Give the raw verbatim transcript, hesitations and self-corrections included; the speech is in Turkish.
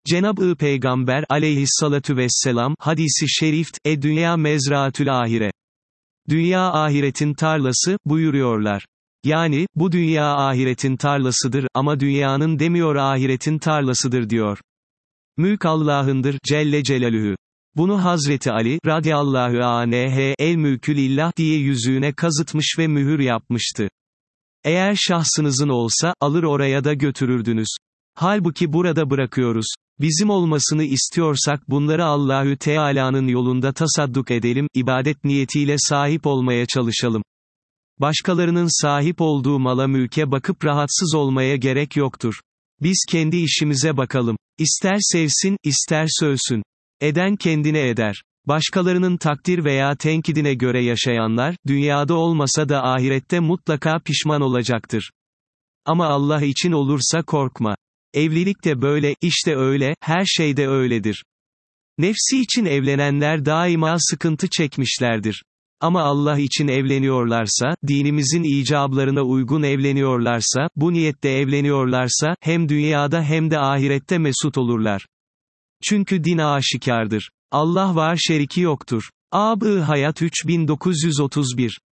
Cenab-ı Peygamber aleyhissalatu vesselam, hadisi şerift, e dünya mezraatül ahire. Dünya ahiretin tarlası, buyuruyorlar. Yani, bu dünya ahiretin tarlasıdır, ama dünyanın demiyor ahiretin tarlasıdır diyor. Mülk Allah'ındır, Celle Celaluhu. Bunu Hazreti Ali, radiyallahu anh, el mülkü lillah diye yüzüğüne kazıtmış ve mühür yapmıştı. Eğer şahsınızın olsa, alır oraya da götürürdünüz. Halbuki burada bırakıyoruz. Bizim olmasını istiyorsak bunları Allahü Teala'nın yolunda tasadduk edelim, ibadet niyetiyle sahip olmaya çalışalım. Başkalarının sahip olduğu mala mülke bakıp rahatsız olmaya gerek yoktur. Biz kendi işimize bakalım. İster sevsin, ister sövsün. Eden kendine eder. Başkalarının takdir veya tenkidine göre yaşayanlar, dünyada olmasa da ahirette mutlaka pişman olacaktır. Ama Allah için olursa korkma. Evlilik de böyle, işte öyle, her şey de öyledir. Nefsi için evlenenler daima sıkıntı çekmişlerdir. Ama Allah için evleniyorlarsa, dinimizin icablarına uygun evleniyorlarsa, bu niyette evleniyorlarsa, hem dünyada hem de ahirette mesut olurlar. Çünkü din aşikardır. Allah var, şeriki yoktur. Ab-ı Hayat üç bin dokuz yüz otuz bir